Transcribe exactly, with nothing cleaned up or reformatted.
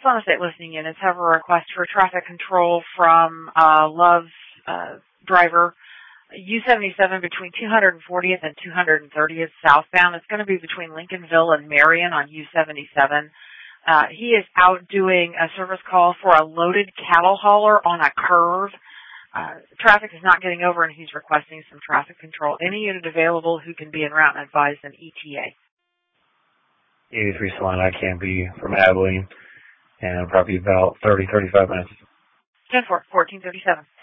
Solana State listening units have a request for traffic control from uh, Love uh, driver U seventy-seven between two hundred fortieth and two hundred thirtieth southbound. It's going to be between Lincolnville and Marion on U seventy-seven. Uh, he is out doing a service call for a loaded cattle hauler on a curve. Uh, traffic is not getting over, and he's requesting some traffic control. Any unit available who can be en route and advise an E T A. eighty-three Solana, I can be from Abilene, and probably about thirty, thirty-five minutes. ten four, fourteen thirty-seven.